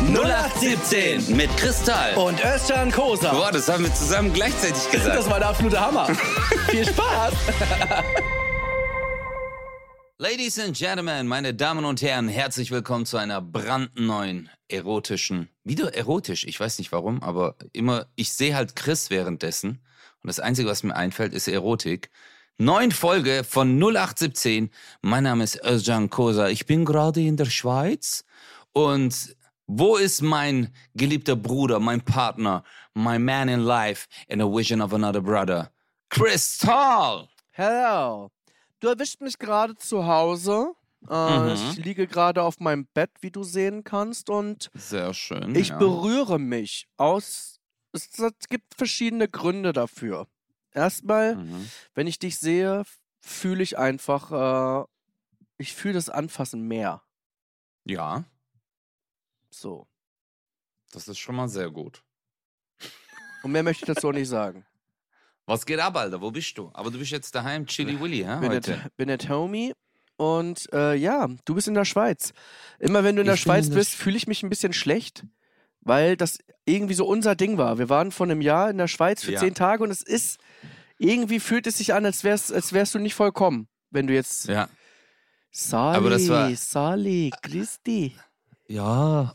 0817 mit Kristall und Özcan Kosa. Boah, das haben wir zusammen gleichzeitig gesagt. Das war der absolute Hammer. Viel Spaß. Ladies and Gentlemen, meine Damen und Herren, herzlich willkommen zu einer brandneuen, erotischen, wieder erotisch, ich weiß nicht warum, aber immer, ich sehe halt Chris währenddessen und das Einzige, was mir einfällt, ist Erotik. 9 Folge von 0817, mein Name ist Özcan Kosa, ich bin gerade in der Schweiz und wo ist mein geliebter Bruder, mein Partner, my man in life and a vision of another brother, Kristall? Hello. Du erwischt mich gerade zu Hause. Ich liege gerade auf meinem Bett, wie du sehen kannst, und Sehr schön. ich berühre mich Es gibt verschiedene Gründe dafür. Erstmal, wenn ich dich sehe, fühle ich einfach, ich fühle das Anfassen mehr. Ja, So. das ist schon mal sehr gut. Und mehr möchte ich dazu auch nicht sagen. Was geht ab, Alter? Wo bist du? Aber du bist jetzt daheim, Chili Willy, hä? Heute. Bin at Homie. Und ja, du bist in der Schweiz. Immer wenn du in der Schweiz bist, fühle ich mich ein bisschen schlecht, weil das irgendwie so unser Ding war. Wir waren vor einem Jahr in der Schweiz für 10 Tage und es ist, irgendwie fühlt es sich an, als wärst du nicht vollkommen, wenn du jetzt... Ja. Sali, Christi. Ja,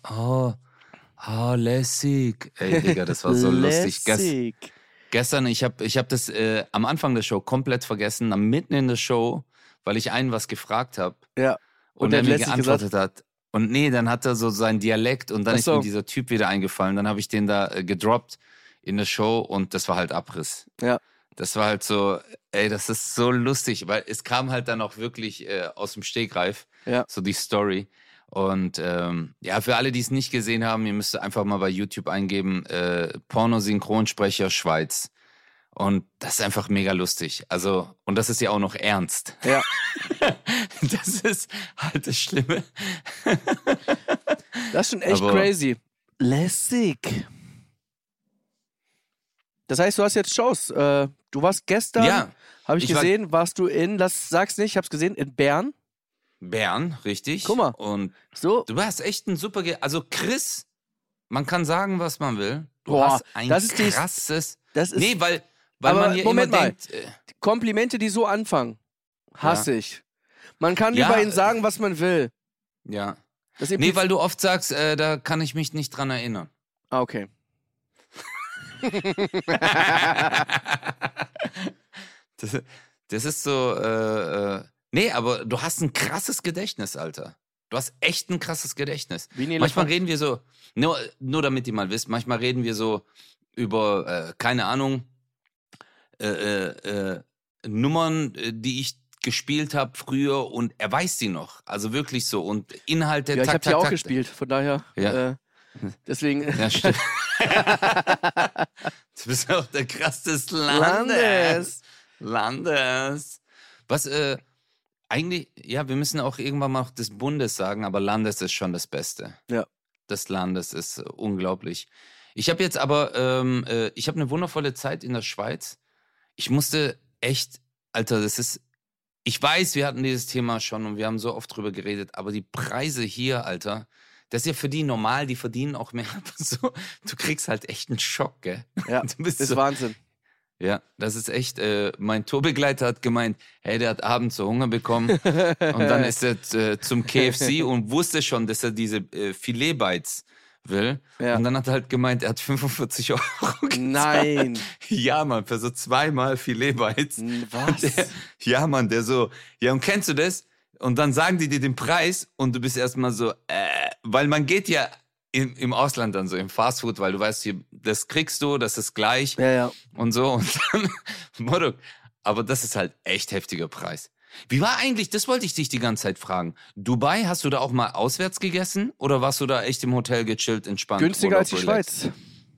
lässig. Ey, Digga, das war so lustig. Gestern, ich hab das am Anfang der Show komplett vergessen, mitten in der Show, weil ich einen was gefragt habe. Ja. Und er mir geantwortet hat. Und nee, dann hat er so seinen Dialekt und dann ist mir dieser Typ wieder eingefallen. Dann habe ich den da gedroppt in der Show und das war halt Abriss. Ja. Das war halt so, ey, das ist so lustig, weil es kam halt dann auch wirklich aus dem Stegreif, so die Story. Und ja, für alle, die es nicht gesehen haben, ihr müsst einfach mal bei YouTube eingeben, Porno-Synchronsprecher Schweiz. Und das ist einfach mega lustig. Also, und das ist ja auch noch ernst. Ja. Das ist halt das Schlimme. Das ist schon echt crazy. Lässig. Das heißt, du hast jetzt Shows. Du warst gestern, habe ich gesehen, warst du sag's nicht, ich hab's gesehen, in Bern. Bern, richtig. Guck mal. Und so. Du hast echt ein super... Also Chris, man kann sagen, was man will. Du Boah, hast ein krasses... Nee, weil man hier Moment immer mal. denkt... Komplimente, die so anfangen, hasse ich. Man kann über ihn sagen, was man will. Ja. Nee, weil du oft sagst, da kann ich mich nicht dran erinnern. Ah, okay. Das ist so... Nee, aber du hast ein krasses Gedächtnis, Alter. Du hast echt ein krasses Gedächtnis. Manchmal reden wir so, nur damit ihr mal wisst, manchmal reden wir so über, keine Ahnung, Nummern, die ich gespielt habe früher und er weiß sie noch. Also wirklich so. Und Inhalte, ich habe sie auch gespielt, von daher. Ja. Deswegen. Ja, stimmt. Du bist auch der Krass des Landes. Was, eigentlich, ja, wir müssen auch irgendwann mal des Bundes sagen, aber Landes ist schon das Beste. Ja. Des Landes ist unglaublich. Ich habe jetzt aber, ich habe eine wundervolle Zeit in der Schweiz. Ich musste echt, Alter, ich weiß, wir hatten dieses Thema schon und wir haben so oft drüber geredet, aber die Preise hier, Alter, das ist ja für die normal, die verdienen auch mehr, aber so, du kriegst halt echt einen Schock, gell? Ja, das ist Wahnsinn. Ja, das ist echt, mein Tourbegleiter hat gemeint, hey, der hat abends so Hunger bekommen und dann ist er zum KFC und wusste schon, dass er diese Filet-Bites will. Ja. Und dann hat er halt gemeint, er hat 45 € gezahlt. Nein. Ja, Mann, für so 2-mal Filet-Bites. Was? Ja, Mann, der so, ja, und kennst du das? Und dann sagen die dir den Preis und du bist erstmal so, weil man geht ja im Ausland dann so, im Fastfood, weil du weißt, hier, das kriegst du, das ist gleich. Ja. Und so. Und dann, aber das ist halt echt heftiger Preis. Wie war eigentlich, das wollte ich dich die ganze Zeit fragen. Dubai, hast du da auch mal auswärts gegessen? Oder warst du da echt im Hotel gechillt, entspannt? Günstiger als die Schweiz.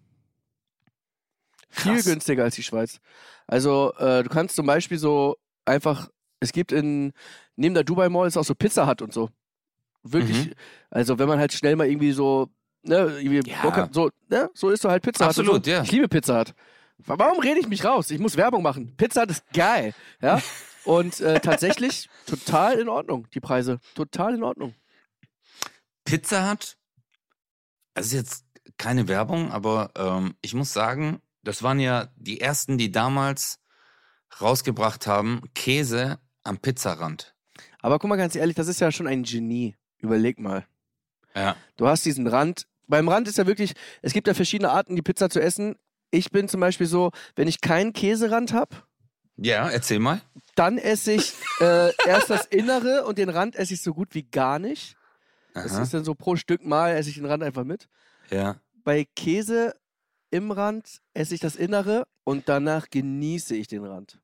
Viel günstiger als die Schweiz. Also, du kannst zum Beispiel so einfach, es gibt neben der Dubai Mall ist auch so Pizza Hut und so. Wirklich, also wenn man halt schnell mal irgendwie so, Bock hat, so, so isst du halt Pizza Hut. Absolut, so. ja. Ich liebe Pizza Hut. Warum rede ich mich raus? Ich muss Werbung machen. Pizza Hut ist geil, ja. Und tatsächlich total in Ordnung, die Preise. Total in Ordnung. Pizza Hut? Das ist jetzt keine Werbung, aber ich muss sagen, das waren ja die ersten, die damals rausgebracht haben, Käse am Pizzarand. Aber guck mal ganz ehrlich, das ist ja schon ein Genie. Überleg mal. Ja. Du hast diesen Rand. Beim Rand ist ja wirklich, es gibt ja verschiedene Arten, die Pizza zu essen. Ich bin zum Beispiel so, wenn ich keinen Käserand habe, Ja, erzähl mal. dann esse ich erst das Innere und den Rand esse ich so gut wie gar nicht. Das Aha. ist dann so pro Stück Mal esse ich den Rand einfach mit. Ja. Bei Käse im Rand esse ich das Innere und danach genieße ich den Rand.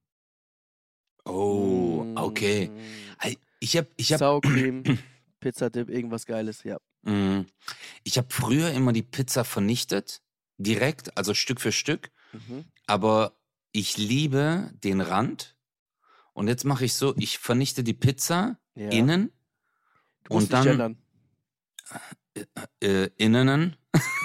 Oh, okay. Ich hab, Sour Cream, Pizzadip, irgendwas Geiles, ja. ich hab früher immer die Pizza vernichtet, direkt, also Stück für Stück. Mhm. Aber ich liebe den Rand. Und jetzt mache ich so, ich vernichte die Pizza Ja. innen Du musst und nicht dann gendern. innenen.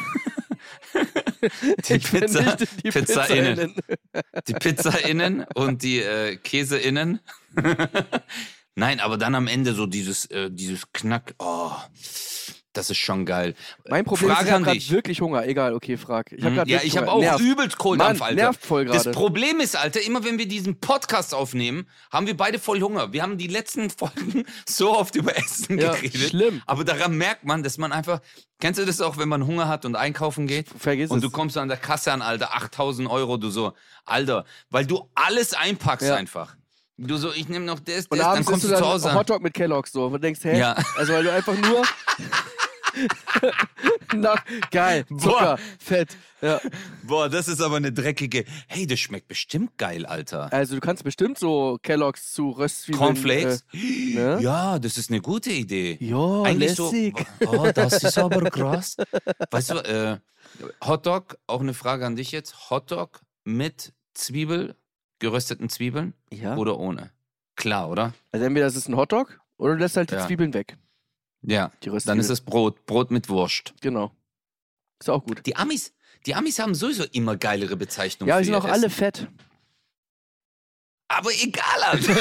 Die Ich vernichte die Pizza innen. innen. Die Pizza innen und die Käse innen. Nein, aber dann am Ende so dieses Knack. Oh, das ist schon geil. Mein Problem ist, Frage ich habe an gerade dich. wirklich Hunger. Egal, okay, frag. Ich hab grad Ja, wirklich ich habe Hunger. auch Nervt. übelst Kohldampf, Mann, Alter. nervt voll Das gerade. Problem ist, Alter, immer wenn wir diesen Podcast aufnehmen, haben wir beide voll Hunger. Wir haben die letzten Folgen so oft über Essen Ja, geredet. schlimm. Aber daran merkt man, dass man einfach... Kennst du das auch, wenn man Hunger hat und einkaufen geht? Vergiss Und es. du kommst an der Kasse an, Alter, 8.000 Euro, du so, Alter, weil du alles einpackst Ja. einfach. Du so, ich nehme noch das, Und dann abends kommst isst du du zu dann Hause an. Hotdog mit Kellogg's so. Und du denkst, hä? Ja. Also weil du einfach nur... Geil, Zucker, Boah. Fett. Ja. Boah, das ist aber eine dreckige... Hey, das schmeckt bestimmt geil, Alter. Also du kannst bestimmt so Kellogg's zu Röstzwiebeln... Cornflakes? ne? Ja, das ist eine gute Idee. Ja, Eigentlich lässig. so. Oh, das ist aber krass. Weißt du, Hotdog, auch eine Frage an dich jetzt. Hotdog mit Zwiebel, gerösteten Zwiebeln Ja. oder ohne? Klar, oder? Also entweder das ist ein Hotdog oder du lässt halt die Ja. Zwiebeln weg. Ja. Die Röstzwiebeln. Dann ist es Brot mit Wurst. Genau. Ist auch gut. Die Amis haben sowieso immer geilere Bezeichnungen. Ja, für die sind ihr auch alle Essen. fett. Aber egal, Alter.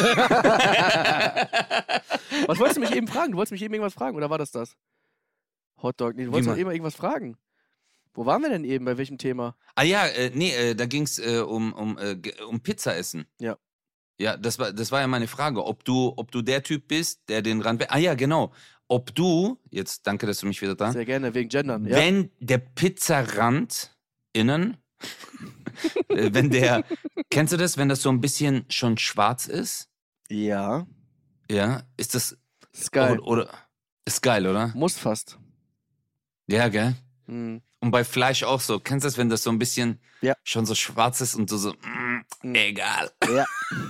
Was wolltest du mich eben fragen? Du wolltest mich eben irgendwas fragen, oder war das? Hotdog. Nee, du wolltest Wie doch man- eben irgendwas fragen. Wo waren wir denn eben? Bei welchem Thema? Ah ja, da ging es um Pizza essen. Ja. Ja, das war ja meine Frage, ob du der Typ bist, der den Rand... Ah ja, genau. Ob du, jetzt danke, dass du mich wieder da... Sehr gerne, wegen Gendern. Ja. Wenn der Pizzarand innen, wenn der... Kennst du das, wenn das so ein bisschen schon schwarz ist? Ja. Ja, ist das... Ist geil. Oder ist geil, oder? Muss fast. Ja, gell? Hm. Und bei Fleisch auch so. Kennst du das, wenn das so ein bisschen Ja. schon so schwarz ist und du so, egal. Ja.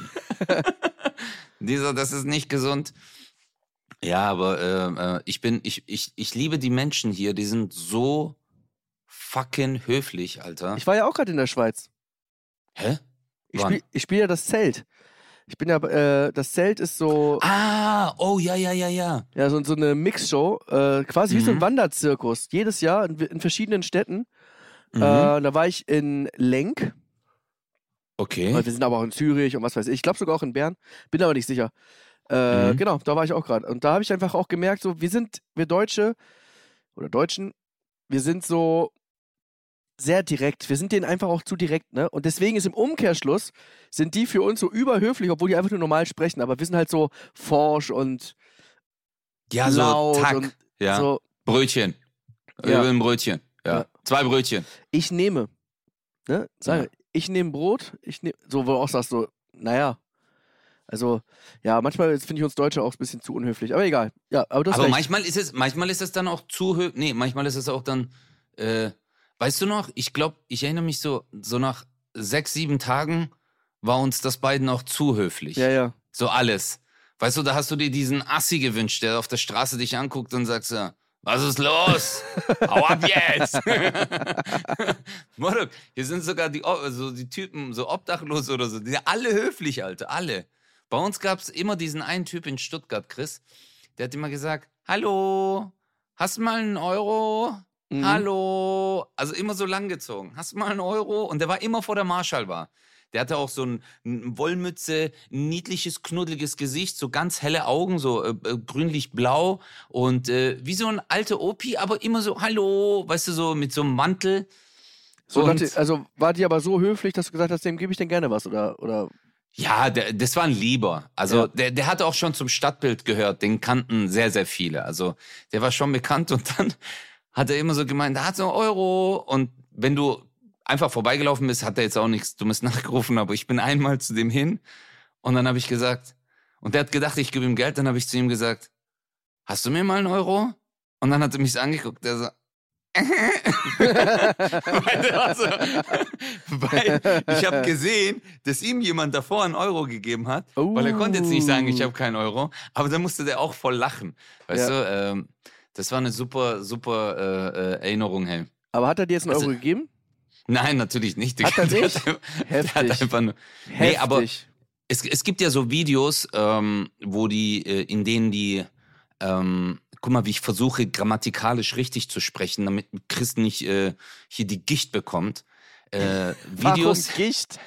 Das ist nicht gesund. Ja, aber ich liebe die Menschen hier, die sind so fucking höflich, Alter. Ich war ja auch gerade in der Schweiz. Hä? Ich Wann? spiele ja das Zelt. Ich bin ja, das Zelt ist so, Ah, oh, ja. ja, so eine Mixshow, quasi wie so ein Mhm. Wanderzirkus. Jedes Jahr in verschiedenen Städten. Mhm. Da war ich in Lenk. Okay. Wir sind aber auch in Zürich und was weiß ich. Ich glaube sogar auch in Bern. Bin aber nicht sicher. Mhm. Genau, da war ich auch gerade. Und da habe ich einfach auch gemerkt, so, wir Deutsche oder Deutschen, wir sind so sehr direkt. Wir sind denen einfach auch zu direkt, ne? Und deswegen ist im Umkehrschluss, sind die für uns so überhöflich, obwohl die einfach nur normal sprechen. Aber wir sind halt so forsch und Ja, so laut Tack. und Ja. so. Brötchen. Ja. Ja. Ein Brötchen. Ja. Ja. 2 Brötchen. Ich nehme, ne? Sag, Ja. ich nehme Brot, so, wo du auch sagst, so, naja. Also, ja, manchmal finde ich uns Deutsche auch ein bisschen zu unhöflich. Aber egal. Ja, aber du hast Aber recht. manchmal ist es dann auch manchmal ist es auch dann, weißt du noch, ich glaube, ich erinnere mich so nach 6, 7 Tagen war uns das beiden auch zu höflich. Ja, ja. So alles. Weißt du, da hast du dir diesen Assi gewünscht, der auf der Straße dich anguckt und sagt so, was ist los? Hau ab jetzt! Morok, hier sind sogar die Typen, so obdachlos oder so, die sind alle höflich, Alter, alle. Bei uns gab es immer diesen einen Typ in Stuttgart, Chris, der hat immer gesagt, hallo, hast du mal einen Euro? Mhm. Hallo. Also immer so langgezogen. Hast du mal einen Euro? Und der war immer vor der Marschallbar. Der hatte auch so ein Wollmütze, niedliches, knuddeliges Gesicht, so ganz helle Augen, so grünlich-blau und wie so ein alter Opi, aber immer so, hallo, weißt du, so mit so einem Mantel. So also war die aber so höflich, dass du gesagt hast, dem gebe ich denn gerne was, oder? Ja, das war ein Lieber. Also der hatte auch schon zum Stadtbild gehört, den kannten sehr, sehr viele. Also der war schon bekannt und dann hat er immer so gemeint, da hat so Euro. Und wenn du einfach vorbeigelaufen bist, hat er jetzt auch nichts Dummes nachgerufen, aber ich bin einmal zu dem hin und dann habe ich gesagt, und der hat gedacht, ich gebe ihm Geld, dann habe ich zu ihm gesagt, hast du mir mal einen Euro? Und dann hat er mich so angeguckt, der so, weil ich habe gesehen, dass ihm jemand davor einen Euro gegeben hat, weil er konnte jetzt nicht sagen, ich habe keinen Euro, aber dann musste der auch voll lachen. Weißt du, das war eine super, super Erinnerung, hey. Aber hat er dir jetzt einen Euro gegeben? Nein, natürlich nicht. Hat er nicht? Heftig. Hat einfach nur, nee, aber es gibt ja so Videos, wo in denen die guck mal, wie ich versuche, grammatikalisch richtig zu sprechen, damit Chris nicht hier die Gicht bekommt. Videos. Warum Gicht?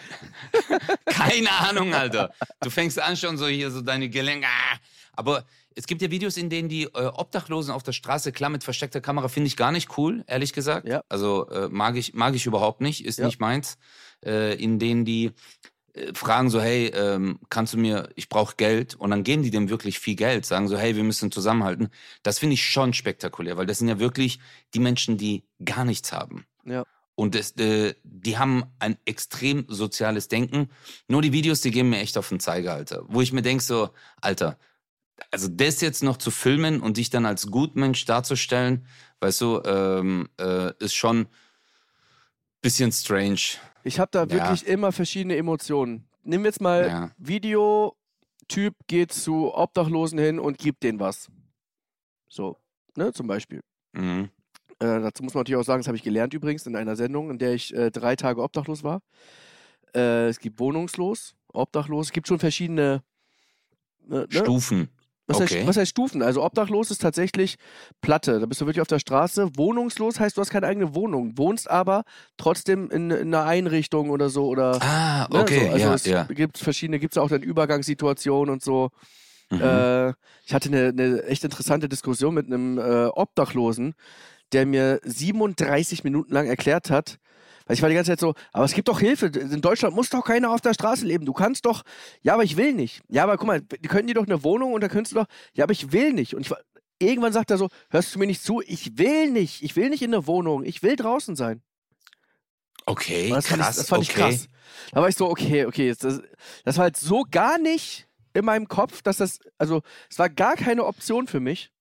Keine Ahnung, Alter. Du fängst an schon so hier so deine Gelenke. Aber es gibt ja Videos, in denen die Obdachlosen auf der Straße, klar, mit versteckter Kamera, finde ich gar nicht cool, ehrlich gesagt. Ja. Also mag ich überhaupt nicht, ist nicht meins. In denen die fragen so, hey, kannst du mir, ich brauche Geld, und dann geben die dem wirklich viel Geld, sagen so, hey, wir müssen zusammenhalten. Das finde ich schon spektakulär, weil das sind ja wirklich die Menschen, die gar nichts haben. Ja. Und die haben ein extrem soziales Denken. Nur die Videos, die geben mir echt auf den Zeiger, Alter. Wo ich mir denke so, Alter, also das jetzt noch zu filmen und dich dann als Gutmensch darzustellen, weißt du, ist schon ein bisschen strange. Ich habe da wirklich immer verschiedene Emotionen. Nimm jetzt mal Videotyp geht zu Obdachlosen hin und gibt denen was. So, ne, zum Beispiel. Mhm. Dazu muss man natürlich auch sagen, das habe ich gelernt übrigens in einer Sendung, in der ich 3 Tage obdachlos war. Es gibt wohnungslos, obdachlos, es gibt schon verschiedene Stufen. Was heißt Stufen? Also obdachlos ist tatsächlich Platte. Da bist du wirklich auf der Straße. Wohnungslos heißt, du hast keine eigene Wohnung, wohnst aber trotzdem in einer Einrichtung oder so. Oder, okay, ne, so. Also es gibt verschiedene, gibt es auch dann Übergangssituationen und so. Mhm. Ich hatte eine echt interessante Diskussion mit einem Obdachlosen, der mir 37 Minuten lang erklärt hat, weil ich war die ganze Zeit so, aber es gibt doch Hilfe, in Deutschland muss doch keiner auf der Straße leben, du kannst doch, ja, aber ich will nicht. Ja, aber guck mal, die können dir doch eine Wohnung und da könntest du doch, ja, aber ich will nicht. Und irgendwann sagt er so, hörst du mir nicht zu, ich will nicht in der Wohnung, ich will draußen sein. Okay, das krass. Fand ich krass. Da war ich so, okay, das war halt so gar nicht in meinem Kopf, dass es war gar keine Option für mich.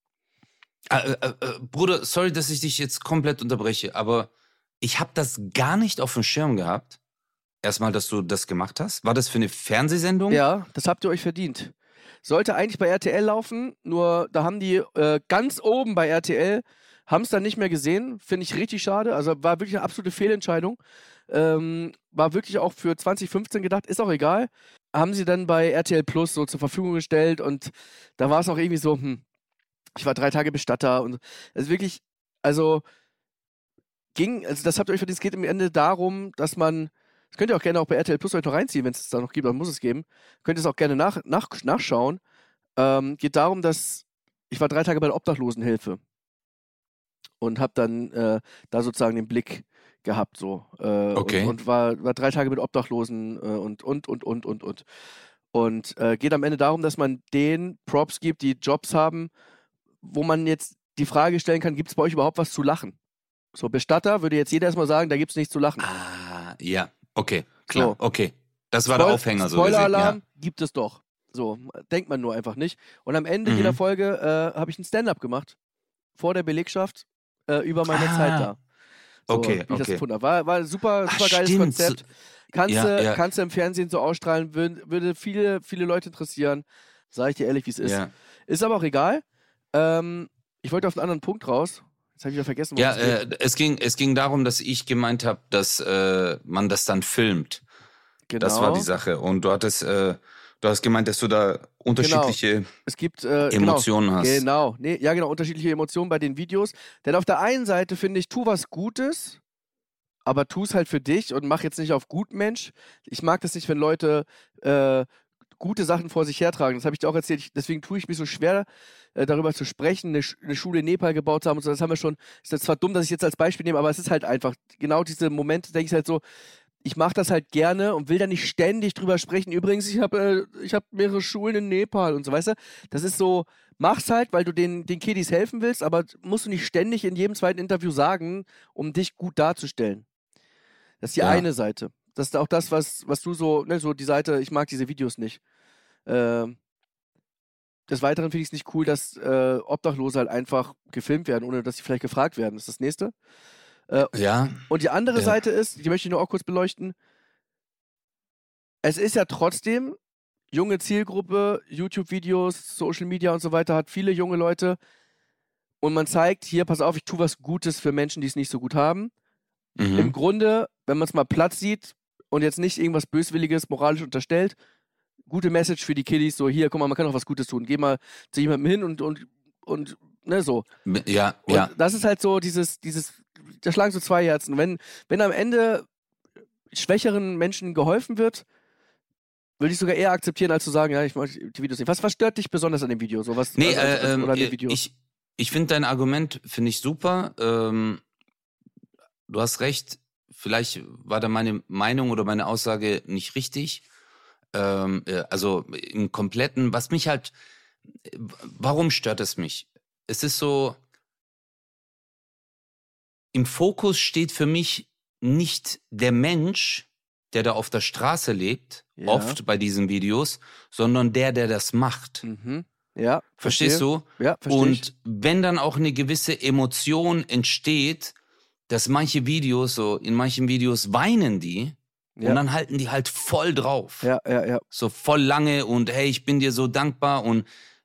Bruder, sorry, dass ich dich jetzt komplett unterbreche, aber ich habe das gar nicht auf dem Schirm gehabt. Erstmal, dass du das gemacht hast. War das für eine Fernsehsendung? Ja, das habt ihr euch verdient. Sollte eigentlich bei RTL laufen, nur da haben die ganz oben bei RTL, haben es dann nicht mehr gesehen. Finde ich richtig schade. Also war wirklich eine absolute Fehlentscheidung. War wirklich auch für 2015 gedacht, ist auch egal. Haben sie dann bei RTL Plus so zur Verfügung gestellt und da war es auch irgendwie so, ich war 3 Tage Bestatter und es wirklich, das habt ihr euch verdient, es geht im Ende darum, dass man, das könnt ihr auch gerne auch bei RTL Plus euch noch reinziehen, wenn es da noch gibt, dann muss es geben, könnt ihr es auch gerne nachschauen, geht darum, dass, ich war 3 Tage bei der Obdachlosenhilfe und habe dann da sozusagen den Blick gehabt, so, okay. und war 3 Tage mit Obdachlosen und geht am Ende darum, dass man denen Props gibt, die Jobs haben, wo man jetzt die Frage stellen kann, gibt es bei euch überhaupt was zu lachen? So, Bestatter würde jetzt jeder erstmal sagen, da gibt es nichts zu lachen. Ja, okay, klar, so. Okay. Das war der Aufhänger. Spoiler-Alarm gibt es doch. So, denkt man nur einfach nicht. Und am Ende jeder Folge habe ich ein Stand-up gemacht. Vor der Belegschaft, über meine Zeit da. So, okay, wie ich das gefunden habe. War ein super geiles Konzept. Kannst du im Fernsehen so ausstrahlen, würde viele, viele Leute interessieren. Sag ich dir ehrlich, wie es ist. Ja. Ist aber auch egal. Ich wollte auf einen anderen Punkt raus. Jetzt habe ich wieder vergessen, es ging darum, dass ich gemeint habe, dass man das dann filmt. Genau. Das war die Sache. Und du hast gemeint, dass du da unterschiedliche Emotionen hast. Genau. Unterschiedliche Emotionen bei den Videos. Denn auf der einen Seite finde ich, tu was Gutes, aber tu es halt für dich und mach jetzt nicht auf Gutmensch. Ich mag das nicht, wenn Leute gute Sachen vor sich hertragen. Das habe ich dir auch erzählt. Deswegen tue ich mich so schwer, darüber zu sprechen, eine Schule in Nepal gebaut zu haben und so. Das haben wir schon. Ist zwar dumm, dass ich jetzt als Beispiel nehme, aber es ist halt einfach, genau diese Momente, denke ich halt so, ich mache das halt gerne und will da nicht ständig drüber sprechen. Übrigens, ich hab mehrere Schulen in Nepal und so, weißt du? Das ist so, mach's halt, weil du den Kiddies helfen willst, aber musst du nicht ständig in jedem zweiten Interview sagen, um dich gut darzustellen. Das ist die eine Seite. Das ist auch das, was du so, ne, so die Seite, ich mag diese Videos nicht. Des Weiteren finde ich es nicht cool, dass Obdachlose halt einfach gefilmt werden, ohne dass sie vielleicht gefragt werden. Das ist das Nächste. Und die andere Seite ist, die möchte ich nur auch kurz beleuchten, es ist ja trotzdem junge Zielgruppe, YouTube-Videos, Social Media und so weiter, hat viele junge Leute und man zeigt, hier, pass auf, ich tue was Gutes für Menschen, die es nicht so gut haben. Im Grunde, wenn man es mal platt sieht und jetzt nicht irgendwas Böswilliges, moralisch unterstellt, gute Message für die Kiddies, so hier, guck mal, man kann auch was Gutes tun. Geh mal zu jemandem hin und ne, so. Ja, und das ist halt so dieses, da schlagen so zwei Herzen. Wenn am Ende schwächeren Menschen geholfen wird, würde ich sogar eher akzeptieren, als zu sagen, ja, ich mag die Videos nicht. Was stört dich besonders an dem Video? So, was, nee, oder an dem Video? Ich finde dein Argument, finde ich super. Du hast recht, vielleicht war da meine Meinung oder meine Aussage nicht richtig. Also im Kompletten, was mich halt, warum stört es mich? Es ist so, im Fokus steht für mich nicht der Mensch, der da auf der Straße lebt, oft bei diesen Videos, sondern der das macht. Ja, verstehst du? Ja, verstehe. Und wenn dann auch eine gewisse Emotion entsteht, dass in manchen Videos weinen die und dann halten die halt voll drauf. Ja. So voll lange und hey, ich bin dir so dankbar und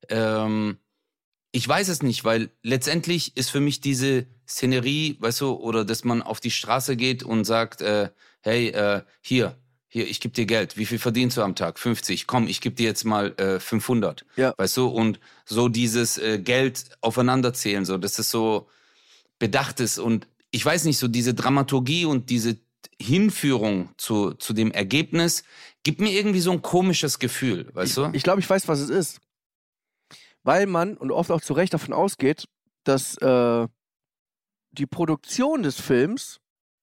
ich weiß es nicht, weil letztendlich ist für mich diese Szenerie, weißt du, oder dass man auf die Straße geht und sagt, hey, hier, ich gebe dir Geld. Wie viel verdienst du am Tag? 50. Komm, ich gebe dir jetzt mal 500. Ja. Weißt du, und so dieses Geld aufeinanderzählen, so, dass es so bedacht ist und ich weiß nicht, so diese Dramaturgie und diese Hinführung zu dem Ergebnis gibt mir irgendwie so ein komisches Gefühl, weißt du? Ich glaube, ich weiß, was es ist. Weil man, und oft auch zu Recht davon ausgeht, dass die Produktion des Films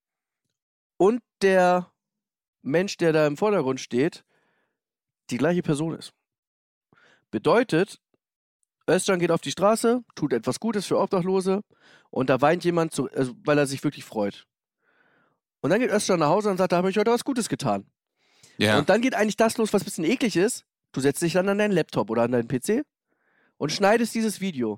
und der Mensch, der da im Vordergrund steht, die gleiche Person ist. Bedeutet, Özcan geht auf die Straße, tut etwas Gutes für Obdachlose und da weint jemand, weil er sich wirklich freut. Und dann geht Özcan nach Hause und sagt, da habe ich heute was Gutes getan. Ja. Und dann geht eigentlich das los, was ein bisschen eklig ist. Du setzt dich dann an deinen Laptop oder an deinen PC und schneidest dieses Video.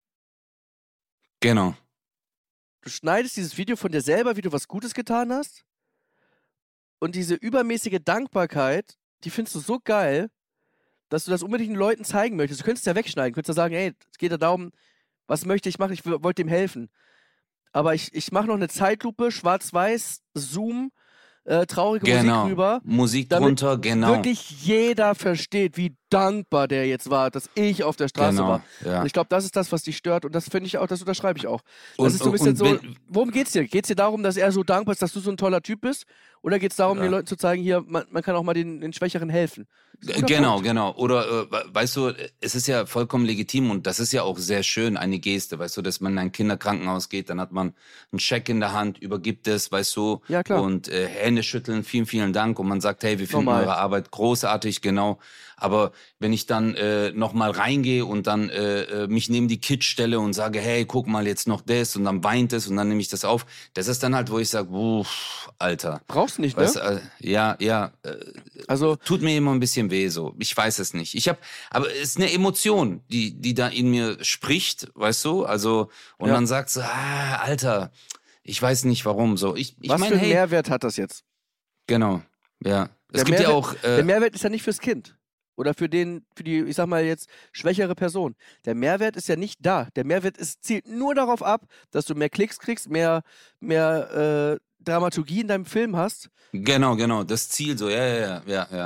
Genau. Du schneidest dieses Video von dir selber, wie du was Gutes getan hast. Und diese übermäßige Dankbarkeit, die findest du so geil, dass du das unbedingt den Leuten zeigen möchtest. Du könntest ja wegschneiden, du könntest ja sagen, ey, es geht ja darum, was möchte ich machen, ich wollte dem helfen. Aber ich mache noch eine Zeitlupe, schwarz-weiß, Zoom, traurige Musik rüber. Musik drunter, genau. Wirklich jeder versteht, wie dankbar der jetzt war, dass ich auf der Straße war. Ja. Und ich glaube, das ist das, was dich stört. Und das finde ich auch, das unterschreibe ich auch. Das ist so ein bisschen so, worum geht's dir? Geht's dir darum, dass er so dankbar ist, dass du so ein toller Typ bist? Oder geht's darum, den Leuten zu zeigen, hier, man kann auch mal den Schwächeren helfen? Genau. Oder, weißt du, es ist ja vollkommen legitim und das ist ja auch sehr schön, eine Geste, weißt du, dass man in ein Kinderkrankenhaus geht, dann hat man einen Scheck in der Hand, übergibt es, weißt du, ja, klar. Und Hände schütteln, vielen, vielen Dank und man sagt, hey, wir finden eure Arbeit großartig, genau. Aber wenn ich dann nochmal reingehe und dann mich neben die Kids stelle und sage, hey, guck mal jetzt noch das und dann weint es und dann nehme ich das auf, das ist dann halt, wo ich sage, Alter. Brauchst nicht, ne? Ja. Also tut mir immer ein bisschen weh, so. Ich weiß es nicht. Aber es ist eine Emotion, die da in mir spricht, weißt du? Also, und man sagt so, Alter, ich weiß nicht warum, so. Was für einen Mehrwert hat das jetzt? Genau, ja. Der Mehrwert ist ja nicht fürs Kind. Oder für die, ich sag mal jetzt, schwächere Person. Der Mehrwert ist ja nicht da. Der Mehrwert zielt nur darauf ab, dass du mehr Klicks kriegst, mehr Dramaturgie in deinem Film hast. Genau, das Ziel so, ja.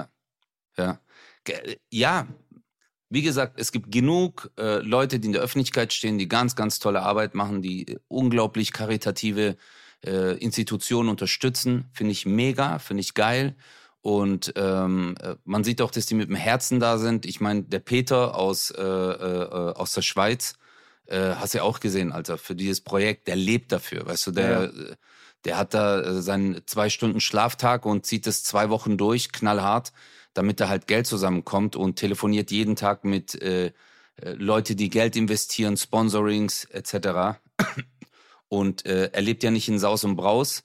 Ja, wie gesagt, es gibt genug Leute, die in der Öffentlichkeit stehen, die ganz, ganz tolle Arbeit machen, die unglaublich karitative Institutionen unterstützen. Finde ich mega, finde ich geil. Und man sieht auch, dass die mit dem Herzen da sind. Ich meine, der Peter aus der Schweiz, hast du ja auch gesehen, Alter, für dieses Projekt, der lebt dafür, weißt du, der hat da seinen 2 Stunden Schlaftag und zieht es 2 Wochen durch, knallhart, damit da halt Geld zusammenkommt und telefoniert jeden Tag mit Leute, die Geld investieren, Sponsorings etc. Und er lebt ja nicht in Saus und Braus.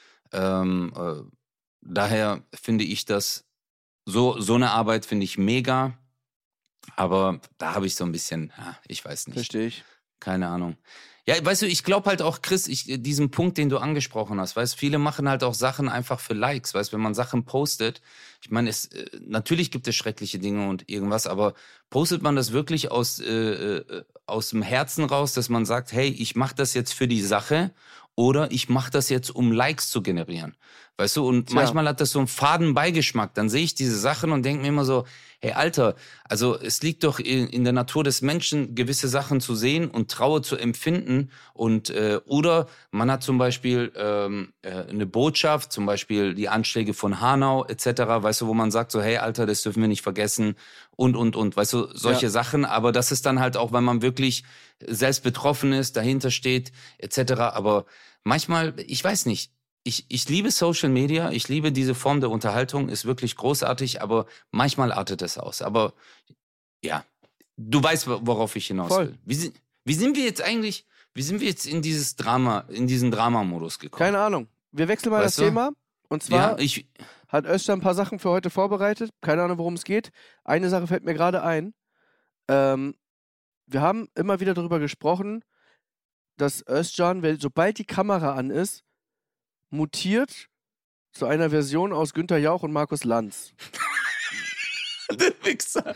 Daher finde ich das, so eine Arbeit finde ich mega. Aber da habe ich so ein bisschen, ich weiß nicht. Verstehe ich. Keine Ahnung. Ja, weißt du, ich glaube halt auch, Chris, diesen Punkt, den du angesprochen hast, weißt, viele machen halt auch Sachen einfach für Likes, weißt, wenn man Sachen postet, ich meine, natürlich gibt es schreckliche Dinge und irgendwas, aber postet man das wirklich aus dem Herzen raus, dass man sagt, hey, ich mache das jetzt für die Sache oder ich mache das jetzt, um Likes zu generieren, weißt du, und manchmal hat das so einen faden Beigeschmack, dann sehe ich diese Sachen und denke mir immer so, hey, Alter, also es liegt doch in der Natur des Menschen, gewisse Sachen zu sehen und Trauer zu empfinden. Und oder man hat zum Beispiel eine Botschaft, zum Beispiel die Anschläge von Hanau etc., weißt du, wo man sagt so, hey, Alter, das dürfen wir nicht vergessen und, weißt du, solche Sachen. Aber das ist dann halt auch, wenn man wirklich selbst betroffen ist, dahinter steht etc. Aber manchmal, ich weiß nicht, ich liebe Social Media, ich liebe diese Form der Unterhaltung, ist wirklich großartig, aber manchmal artet es aus. Aber ja, du weißt, worauf ich hinaus will. Wie sind wir jetzt in dieses Drama, in diesen Dramamodus gekommen? Keine Ahnung. Wir wechseln mal das Thema. Und zwar hat Özcan ein paar Sachen für heute vorbereitet. Keine Ahnung, worum es geht. Eine Sache fällt mir gerade ein. Wir haben immer wieder darüber gesprochen, dass Özcan, sobald die Kamera an ist, mutiert zu einer Version aus Günther Jauch und Markus Lanz. Der Wichser.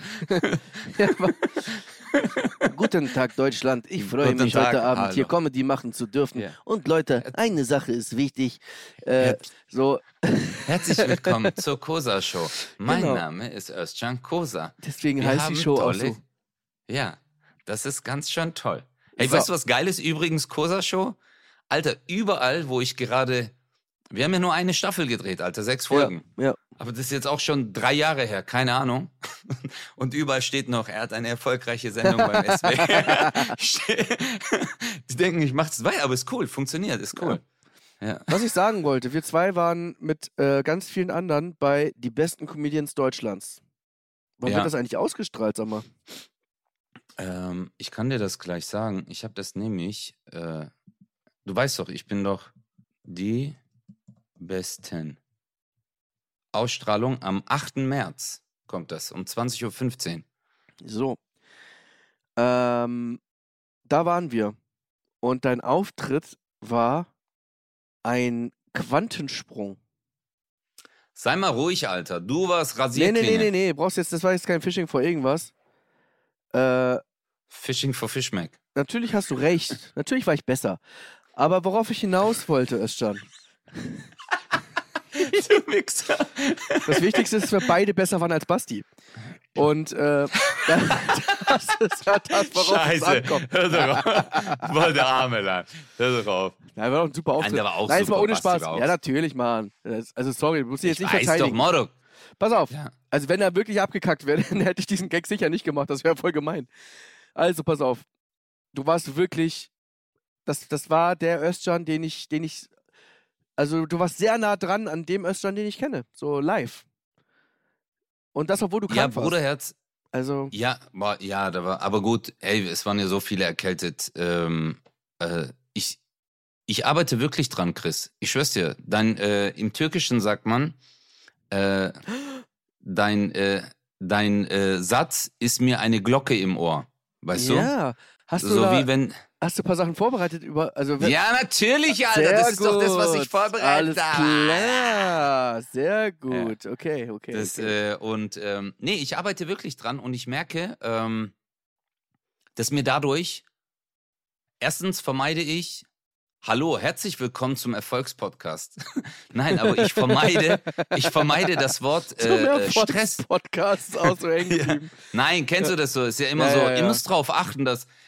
Guten Tag, Deutschland. Ich freue mich, heute Abend hier Comedy machen zu dürfen. Ja. Und Leute, eine Sache ist wichtig. Herzlich willkommen zur Kosa Show. Mein Name ist Özcan Kosa. Deswegen heißt die Show auch so. Ja, das ist ganz schön toll. Hey, weißt du, was geil ist übrigens, Kosa Show? Alter, überall, wo ich gerade... Wir haben ja nur eine Staffel gedreht, Alter, 6 Folgen. Ja. Aber das ist jetzt auch schon 3 Jahre her, keine Ahnung. Und überall steht noch, er hat eine erfolgreiche Sendung beim SW. Die denken, ich mach's weiter, aber ist cool, funktioniert, ist cool. Ja. Was ich sagen wollte, wir 2 waren mit ganz vielen anderen bei Die besten Comedians Deutschlands. Wann wird das eigentlich ausgestrahlt, sag mal? Ich kann dir das gleich sagen. Ich habe das nämlich, du weißt doch, ich bin doch die besten. Ausstrahlung am 8. März kommt das, um 20.15 Uhr. So. Da waren wir. Und dein Auftritt war ein Quantensprung. Sei mal ruhig, Alter. Du warst Rasierklinge. Nee. Das war jetzt kein Fishing for irgendwas. Fishing for Fishmack. Natürlich hast du recht. Natürlich war ich besser. Aber worauf ich hinaus wollte, Özcan. Du Wichser. Das Wichtigste ist, dass wir beide besser waren als Basti. Und das ist das, worauf es ankommt. Hör doch auf. War der Arme lang. Hör doch auf. Nein, war doch ein super Auftritt. Nein, es war ohne Spaß. Ja, natürlich, Mann. Also, sorry, du musst dich jetzt nicht verteidigen. Doch, Mordok. Pass auf. Ja. Also, wenn er wirklich abgekackt wäre, dann hätte ich diesen Gag sicher nicht gemacht. Das wäre voll gemein. Also, pass auf. Du warst wirklich... Das war der Özcan, den ich... Also, du warst sehr nah dran an dem Özcan, den ich kenne. So live. Und das, obwohl du krank warst. Ja, Bruderherz. Also. Ja, da war. Aber gut, ey, es waren ja so viele erkältet. Ich arbeite wirklich dran, Chris. Ich schwör's dir. Im Türkischen sagt man, dein Satz ist mir eine Glocke im Ohr. Weißt du? Ja. Hast du ein paar Sachen vorbereitet ja, natürlich, Alter. Das ist doch das, was ich vorbereitet habe. Alles klar. Sehr gut. Ja. Okay. Nee, ich arbeite wirklich dran und ich merke, dass mir dadurch erstens vermeide ich, hallo, herzlich willkommen zum Erfolgspodcast. Nein, aber ich vermeide das Wort Stress. Podcast auch so hängen geblieben. Nein, kennst du das so? Ist ja immer so, ihr müsst drauf achten, dass,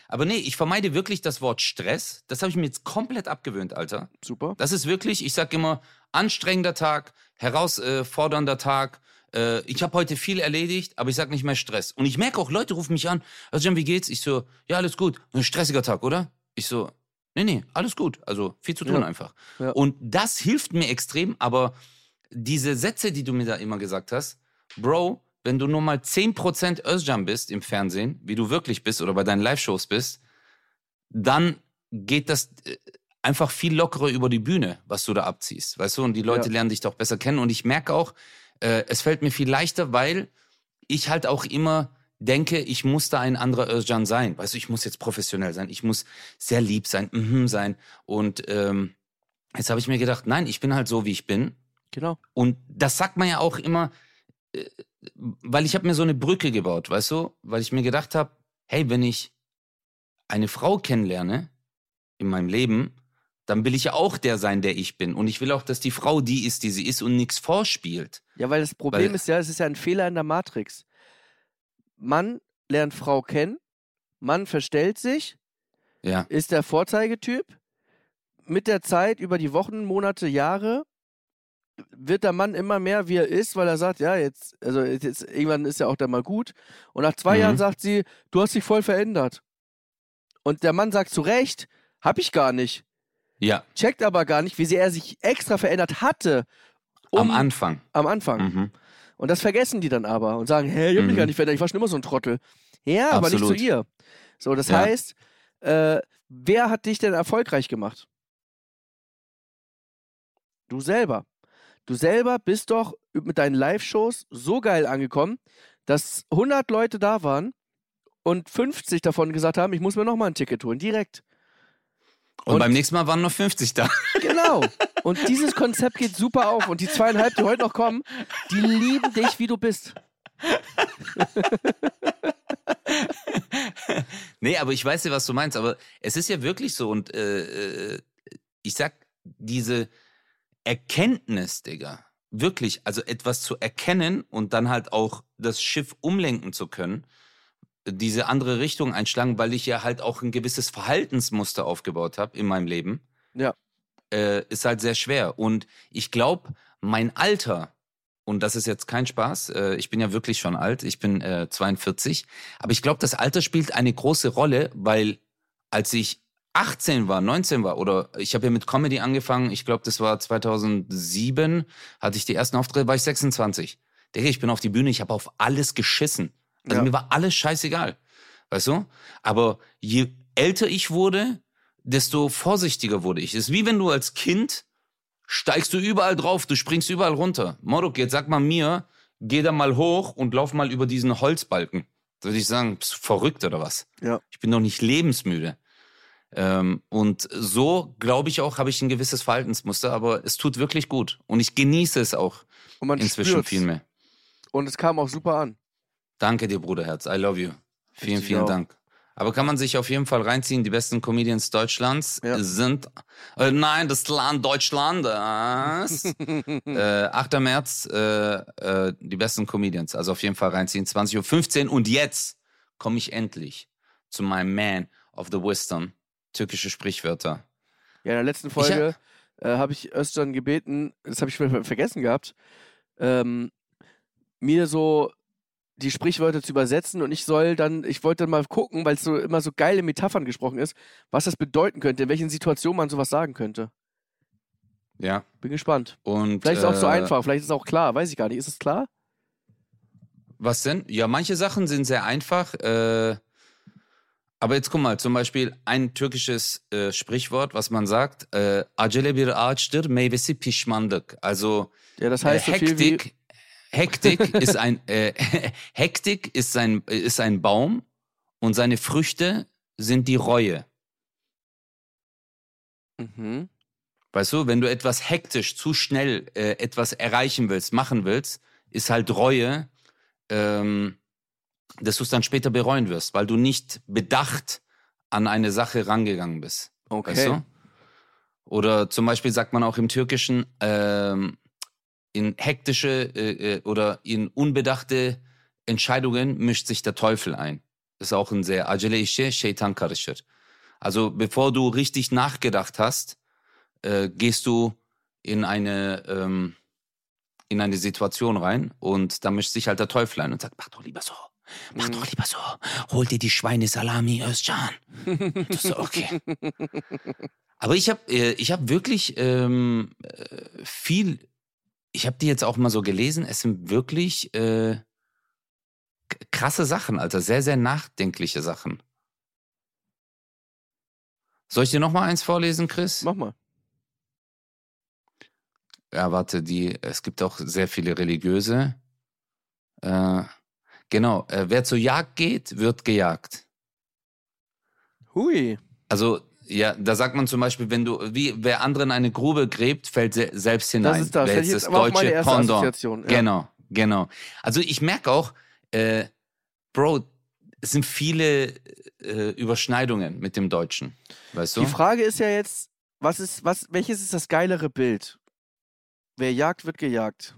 Aber nee, ich vermeide wirklich das Wort Stress. Das habe ich mir jetzt komplett abgewöhnt, Alter. Super. Das ist wirklich, ich sag immer, anstrengender Tag, herausfordernder Tag. Ich habe heute viel erledigt, aber ich sag nicht mehr Stress. Und ich merke auch, Leute rufen mich an, Özcan, wie geht's? Ich so, ja, alles gut. Ein stressiger Tag, oder? Ich so, nee, alles gut. Also viel zu tun einfach. Ja. Und das hilft mir extrem, aber diese Sätze, die du mir da immer gesagt hast, Bro, wenn du nur mal 10% Özcan bist im Fernsehen, wie du wirklich bist oder bei deinen Live-Shows bist, dann geht das einfach viel lockerer über die Bühne, was du da abziehst, weißt du? Und die Leute lernen dich doch besser kennen. Und ich merke auch, es fällt mir viel leichter, weil ich halt auch immer denke, ich muss da ein anderer Özcan sein. Weißt du, ich muss jetzt professionell sein, ich muss sehr lieb sein, sein. Und jetzt habe ich mir gedacht, nein, ich bin halt so, wie ich bin. Genau. Und das sagt man ja auch immer, weil ich habe mir so eine Brücke gebaut, weißt du? Weil ich mir gedacht habe, hey, wenn ich eine Frau kennenlerne in meinem Leben, dann will ich ja auch der sein, der ich bin. Und ich will auch, dass die Frau die ist, die sie ist und nichts vorspielt. Ja, weil das Problem ist ja, es ist ja ein Fehler in der Matrix. Mann lernt Frau kennen, Mann verstellt sich, ist der Vorzeigetyp. Mit der Zeit, über die Wochen, Monate, Jahre, wird der Mann immer mehr, wie er ist, weil er sagt, ja, jetzt irgendwann ist er auch dann mal gut. Und nach 2 Jahren sagt sie, du hast dich voll verändert. Und der Mann sagt zu Recht, hab ich gar nicht. Ja. Checkt aber gar nicht, wie sehr er sich extra verändert hatte. Am Anfang. Und das vergessen die dann aber und sagen, hey, ich hab mich gar nicht verändert, ich war schon immer so ein Trottel. Ja, aber nicht zu ihr. So, das heißt, wer hat dich denn erfolgreich gemacht? Du selber. Du selber bist doch mit deinen Live-Shows so geil angekommen, dass 100 Leute da waren und 50 davon gesagt haben, ich muss mir nochmal ein Ticket holen, direkt. Und beim nächsten Mal waren nur 50 da. Genau. Und dieses Konzept geht super auf. Und die 2,5, die heute noch kommen, die lieben dich, wie du bist. Nee, aber ich weiß ja, was du meinst. Aber es ist ja wirklich so. Und ich sag, diese Erkenntnis, Digga, wirklich, also etwas zu erkennen und dann halt auch das Schiff umlenken zu können, diese andere Richtung einschlagen, weil ich ja halt auch ein gewisses Verhaltensmuster aufgebaut habe in meinem Leben, ist halt sehr schwer. Und ich glaube, mein Alter, und das ist jetzt kein Spaß, ich bin ja wirklich schon alt, ich bin 42, aber ich glaube, das Alter spielt eine große Rolle, weil als ich 18 war, 19 war, oder ich habe ja mit Comedy angefangen, ich glaube, das war 2007, hatte ich die ersten Auftritte, war ich 26. Digga, ich bin auf die Bühne, ich habe auf alles geschissen. Also mir war alles scheißegal, weißt du? Aber je älter ich wurde, desto vorsichtiger wurde ich. Es ist wie wenn du als Kind steigst du überall drauf, du springst überall runter. Moruk, jetzt sag mal mir, geh da mal hoch und lauf mal über diesen Holzbalken. Da würde ich sagen, bist du verrückt oder was? Ja. Ich bin doch nicht lebensmüde. Und so, glaube ich auch, habe ich ein gewisses Verhaltensmuster, aber es tut wirklich gut. Und ich genieße es auch inzwischen spürt's. viel mehr. Und es kam auch super an. Danke dir, Bruderherz. I love you. Vielen Dank. Aber kann man sich auf jeden Fall reinziehen. Die besten Comedians Deutschlands sind... nein, das Land Deutschlandes. 8. März, die besten Comedians. Also auf jeden Fall reinziehen. 20:15 Uhr. Und jetzt komme ich endlich zu meinem Man of the Wisdom. Türkische Sprichwörter. Ja, in der letzten Folge habe ich Özcan gebeten, das habe ich vergessen gehabt, mir so die Sprichwörter zu übersetzen und ich wollte dann mal gucken, weil es so immer so geile Metaphern gesprochen ist, was das bedeuten könnte, in welchen Situationen man sowas sagen könnte. Ja. Bin gespannt. Und, vielleicht ist es auch so einfach, vielleicht ist es auch klar, weiß ich gar nicht. Ist es klar? Was denn? Ja, manche Sachen sind sehr einfach, aber jetzt guck mal, zum Beispiel ein türkisches Sprichwort, was man sagt, acele bir ağaçtır, meyvesi pişmanlık. Also ja, das heißt so viel wie Hektik ist ein Baum und seine Früchte sind die Reue. Mhm. Weißt du, wenn du etwas hektisch, zu schnell etwas erreichen willst, machen willst, ist halt Reue, dass du es dann später bereuen wirst, weil du nicht bedacht an eine Sache rangegangen bist. Okay. Weißt du? Oder zum Beispiel sagt man auch im Türkischen, in hektische oder in unbedachte Entscheidungen mischt sich der Teufel ein. ist auch ein sehr acele işe şeytan karışır. Also bevor du richtig nachgedacht hast, gehst du in eine Situation rein und da mischt sich halt der Teufel ein und sagt, mach doch lieber so. Mach doch lieber so. Hol dir die Schweinesalami, Özcan. Du so, okay. Aber ich hab wirklich viel, ich habe die jetzt auch mal so gelesen, es sind wirklich krasse Sachen, Alter, sehr, sehr nachdenkliche Sachen. Soll ich dir noch mal eins vorlesen, Chris? Mach mal. Ja, warte, es gibt auch sehr viele religiöse. Genau, wer zur Jagd geht, wird gejagt. Hui. Also, ja, da sagt man zum Beispiel, wer anderen eine Grube gräbt, fällt selbst hinein. Das ist das. Wer Das ist jetzt jetzt aber auch meine erste Pendant. Assoziation. Ja. Genau. Also ich merke auch, Bro, es sind viele Überschneidungen mit dem Deutschen. Weißt du? Die Frage ist ja jetzt, welches ist das geilere Bild? Wer jagt, wird gejagt.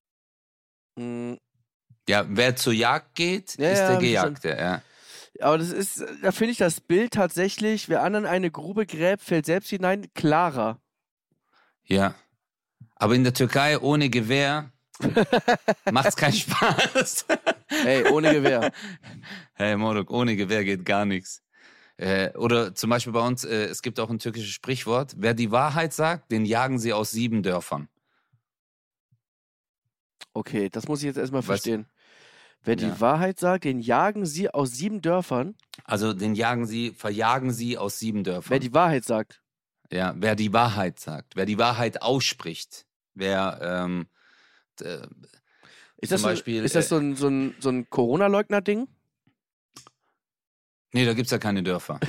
Ja, wer zur Jagd geht, ist der Gejagte, ja. Aber da finde ich das Bild tatsächlich, wer anderen eine Grube gräbt, fällt selbst hinein, klarer. Ja. Aber in der Türkei ohne Gewehr macht's keinen Spaß. Hey, ohne Gewehr. Hey, Moruk, ohne Gewehr geht gar nichts. Oder zum Beispiel bei uns, es gibt auch ein türkisches Sprichwort, wer die Wahrheit sagt, den jagen sie aus 7 Dörfern. Okay, das muss ich jetzt erstmal verstehen. Wer die Wahrheit sagt, den jagen sie aus 7 Dörfern. Also verjagen sie aus 7 Dörfern. Wer die Wahrheit sagt. Ja, wer die Wahrheit sagt, wer die Wahrheit ausspricht, wer ist das so ein Corona-Leugner-Ding? Nee, da gibt's ja keine Dörfer.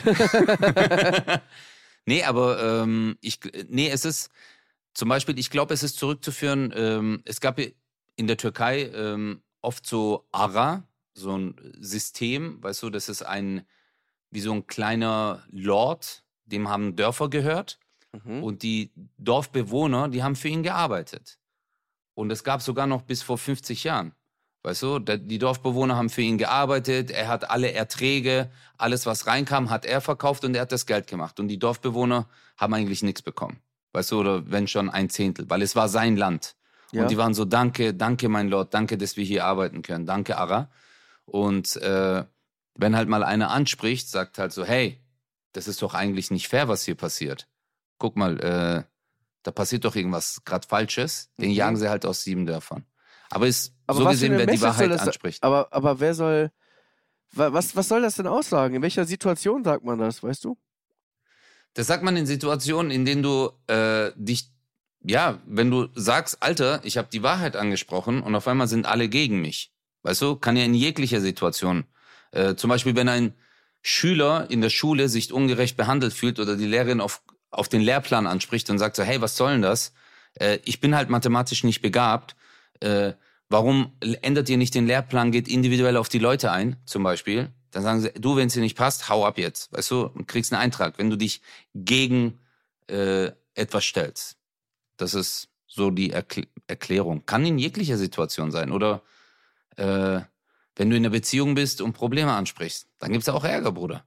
Nee, aber es ist zum Beispiel, ich glaube, es ist zurückzuführen, es gab in der Türkei oft so Ara, so ein System, weißt du, das ist wie so ein kleiner Lord, dem haben Dörfer gehört und die Dorfbewohner, die haben für ihn gearbeitet. Und es gab sogar noch bis vor 50 Jahren. Weißt du, die Dorfbewohner haben für ihn gearbeitet, er hat alle Erträge, alles was reinkam, hat er verkauft und er hat das Geld gemacht. Und die Dorfbewohner haben eigentlich nichts bekommen. Weißt du, oder wenn schon 1/10, weil es war sein Land. Ja. Und die waren so, danke, mein Lord, danke, dass wir hier arbeiten können, danke, Ara. Und wenn halt mal einer anspricht, sagt halt so, hey, das ist doch eigentlich nicht fair, was hier passiert. Guck mal, da passiert doch irgendwas gerade Falsches. Den jagen sie halt aus 7 Dörfern. Aber so gesehen, wer die Wahrheit anspricht. Aber was soll das denn aussagen? In welcher Situation sagt man das, weißt du? Das sagt man in Situationen, in denen du wenn du sagst, Alter, ich habe die Wahrheit angesprochen und auf einmal sind alle gegen mich. Weißt du, kann ja in jeglicher Situation. Zum Beispiel, wenn ein Schüler in der Schule sich ungerecht behandelt fühlt oder die Lehrerin auf den Lehrplan anspricht und sagt so, hey, was soll denn das? Ich bin halt mathematisch nicht begabt. Warum ändert ihr nicht den Lehrplan, geht individuell auf die Leute ein, zum Beispiel? Dann sagen sie, du, wenn es dir nicht passt, hau ab jetzt. Weißt du, und kriegst einen Eintrag, wenn du dich gegen etwas stellst. Das ist so die Erklärung. Kann in jeglicher Situation sein. Oder wenn du in einer Beziehung bist und Probleme ansprichst, dann gibt's ja auch Ärger, Bruder.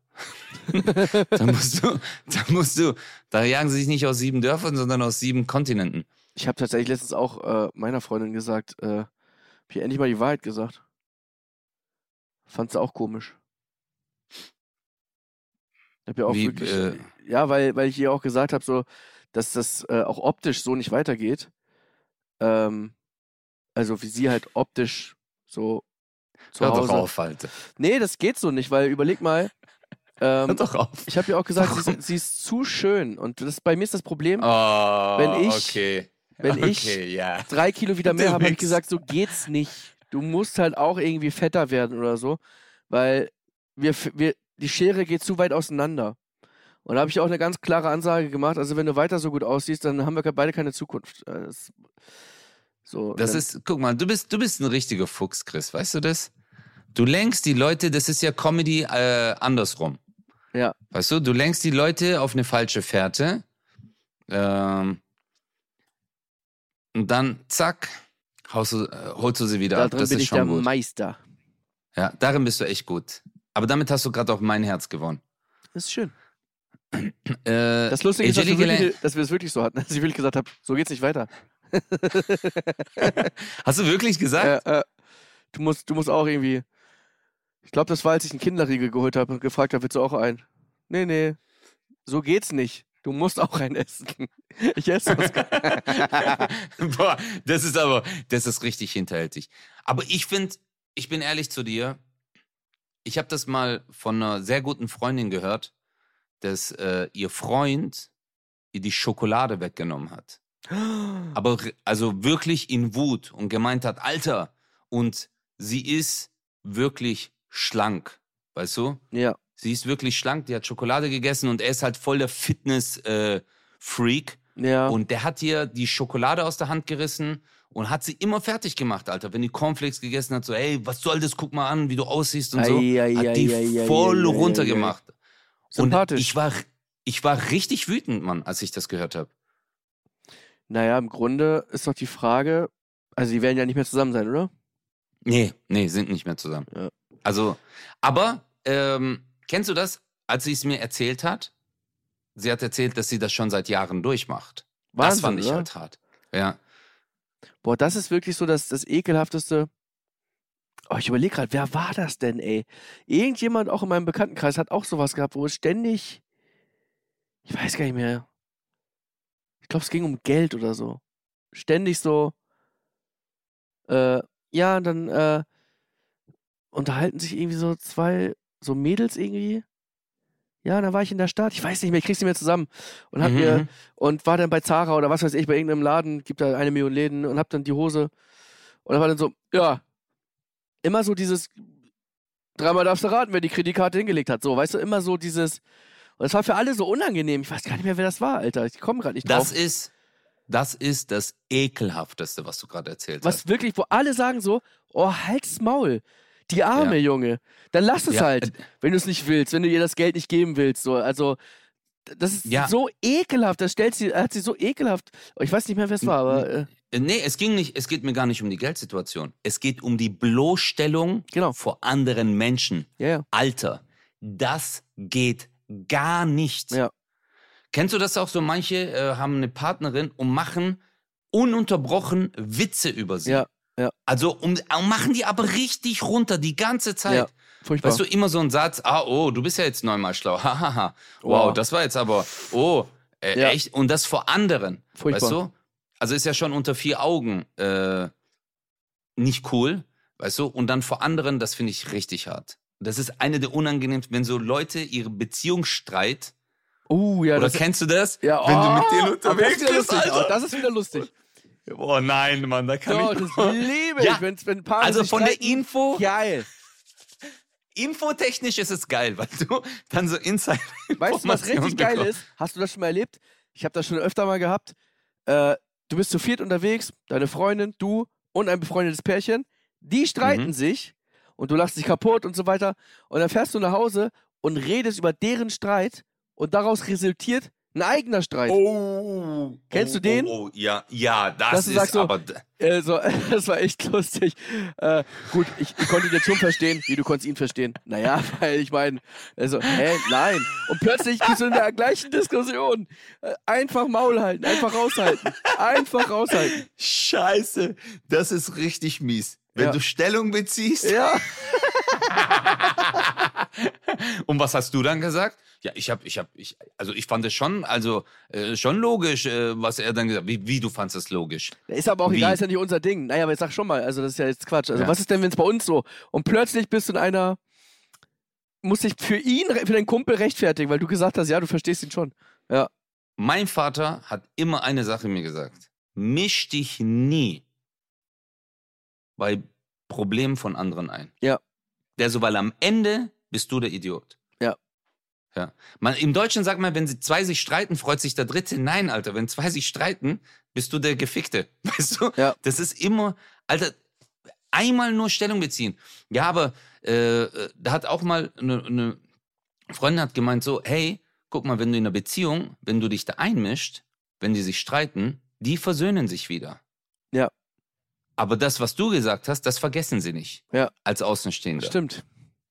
Da jagen sie sich nicht aus 7 Dörfern, sondern aus 7 Kontinenten. Ich habe tatsächlich letztens auch meiner Freundin gesagt, hab ihr endlich mal die Wahrheit gesagt. Fand sie auch komisch. Hab ja auch wirklich, weil ich ihr auch gesagt habe, so, dass das auch optisch so nicht weitergeht. Also wie sie halt optisch so zu Hause. Hör doch auf, Alter. Nee, das geht so nicht, weil überleg mal, hör doch auf. Ich habe ja auch gesagt, sie ist zu schön. Und bei mir ist das Problem, wenn ich 3 Kilo wieder mehr habe ich gesagt, so geht's nicht. Du musst halt auch irgendwie fetter werden oder so, weil die Schere geht zu weit auseinander. Und da habe ich auch eine ganz klare Ansage gemacht, also wenn du weiter so gut aussiehst, dann haben wir beide keine Zukunft. Guck mal, du bist ein richtiger Fuchs, Chris, weißt du das? Du lenkst die Leute, das ist ja Comedy andersrum. Ja. Weißt du lenkst die Leute auf eine falsche Fährte und dann, zack, holst du sie wieder ab. Darin bin ich der Meister. Ja, darin bist du echt gut. Aber damit hast du gerade auch mein Herz gewonnen. Das ist schön. Das Lustige ist, dass wir es wirklich so hatten, dass ich wirklich gesagt habe, so geht's nicht weiter. Hast du wirklich gesagt? Du musst auch irgendwie. Ich glaube, das war, als ich einen Kinderriegel geholt habe und gefragt habe, willst du auch einen? Nee, so geht's nicht. Du musst auch einen essen. Ich esse was. Boah, das ist richtig hinterhältig. Aber ich bin ehrlich zu dir, ich habe das mal von einer sehr guten Freundin gehört, dass ihr Freund ihr die Schokolade weggenommen hat. Aber also wirklich in Wut und gemeint hat, Alter, und sie ist wirklich schlank, weißt du? Ja. Sie ist wirklich schlank, die hat Schokolade gegessen und er ist halt voll der Fitness-Freak. Ja. Und der hat ihr die Schokolade aus der Hand gerissen und hat sie immer fertig gemacht, Alter. Wenn die Cornflakes gegessen hat, so, ey, was soll das, guck mal an, wie du aussiehst und so. Hat die voll runtergemacht. Sympathisch. Und ich war richtig wütend, Mann, als ich das gehört habe. Naja, im Grunde ist doch die Frage, also die werden ja nicht mehr zusammen sein, oder? Nee, sind nicht mehr zusammen. Ja. Also, aber, kennst du das, als sie es mir erzählt hat? Sie hat erzählt, dass sie das schon seit Jahren durchmacht. Wahnsinn, das fand ich oder? halt hart. Ja. Boah, das ist wirklich so das Ekelhafteste. Oh, ich überlege gerade, wer war das denn, ey? Irgendjemand auch in meinem Bekanntenkreis hat auch sowas gehabt, wo es ständig, ich weiß gar nicht mehr, ich glaube, es ging um Geld oder so. Ständig so, ja, und dann unterhalten sich irgendwie so zwei, so Mädels irgendwie. Ja, da war ich in der Stadt, ich weiß nicht mehr, ich krieg's nicht mehr zusammen. Und und war dann bei Zara oder was weiß ich, bei irgendeinem Laden, gibt da 1 Million Läden und hab dann die Hose. Und dann war dann so, ja, immer so dieses, dreimal darfst du raten, wer die Kreditkarte hingelegt hat. So, weißt du, immer so dieses, und das war für alle so unangenehm. Ich weiß gar nicht mehr, wer das war, Alter. Ich komme gerade nicht drauf. Das ist das Ekelhafteste, was du gerade erzählt hast. Was wirklich, wo alle sagen so, oh, halt's Maul. Die arme Junge. Dann lass es halt, wenn du es nicht willst, wenn du ihr das Geld nicht geben willst. So. Also, das ist so ekelhaft. Das hat sie so ekelhaft. Ich weiß nicht mehr, wer es war, aber. Nee, es geht mir gar nicht um die Geldsituation. Es geht um die Bloßstellung vor anderen Menschen. Ja. Alter, das geht gar nicht. Ja. Kennst du das auch so? Manche haben eine Partnerin und machen ununterbrochen Witze über sie. Ja. Also und machen die aber richtig runter die ganze Zeit. Ja, furchtbar. Weißt du, immer so ein Satz, du bist ja jetzt 9-mal schlau. Hahaha. Wow, das war jetzt aber, echt? Und das vor anderen. Furchtbar. Weißt du? Also ist ja schon unter 4 Augen nicht cool, weißt du? Und dann vor anderen, das finde ich richtig hart. Das ist eine der unangenehmsten, wenn so Leute ihre Beziehungsstreit. Oder kennst du das? Ja, wenn du mit denen unterwegs bist, Alter. Das ist wieder lustig. Oh nein, Mann, da kann ich... Das liebe ich, wenn Paare also sich von streiten, der Info... Geil. Infotechnisch ist es geil, weil du dann so Inside... Weißt du, was richtig geil ist? Hast du das schon mal erlebt? Ich habe das schon öfter mal gehabt. Du bist zu viert unterwegs, deine Freundin, du und ein befreundetes Pärchen. Die streiten sich und du lachst dich kaputt und so weiter. Und dann fährst du nach Hause und redest über deren Streit und daraus resultiert ein eigener Streit. Kennst du den? Ja, das ist sagst so, aber... das war echt lustig. Gut, ich konnte ihn jetzt schon verstehen, wie du konntest ihn verstehen. Naja, weil ich meine, nein. Und plötzlich bist du in der gleichen Diskussion. Einfach Maul halten, einfach raushalten. Einfach raushalten. Scheiße, das ist richtig mies. Wenn du Stellung beziehst. Ja. Und was hast du dann gesagt? Ja, ich fand es schon, schon logisch, was er dann gesagt hat. Wie du fandest es logisch? Ist aber auch egal, ist ja nicht unser Ding. Naja, aber jetzt sag schon mal, also das ist ja jetzt Quatsch. Also was ist denn, wenn es bei uns so? Und plötzlich bist du in einer, musst dich für deinen Kumpel rechtfertigen, weil du gesagt hast, ja, du verstehst ihn schon. Ja. Mein Vater hat immer eine Sache mir gesagt. Misch dich nie bei Problemen von anderen ein. Ja. Weil am Ende bist du der Idiot. Ja. Im Deutschen sagt man, wenn zwei sich streiten, freut sich der Dritte. Nein, Alter, wenn 2 sich streiten, bist du der Gefickte. Weißt du? Ja. Das ist immer, Alter, einmal nur Stellung beziehen. Ja, aber da hat auch mal eine Freundin hat gemeint so, hey, guck mal, wenn du in einer Beziehung, wenn du dich da einmischt, wenn die sich streiten, die versöhnen sich wieder. Ja. Aber das, was du gesagt hast, das vergessen sie nicht. Ja. Als Außenstehender. Stimmt. Ja.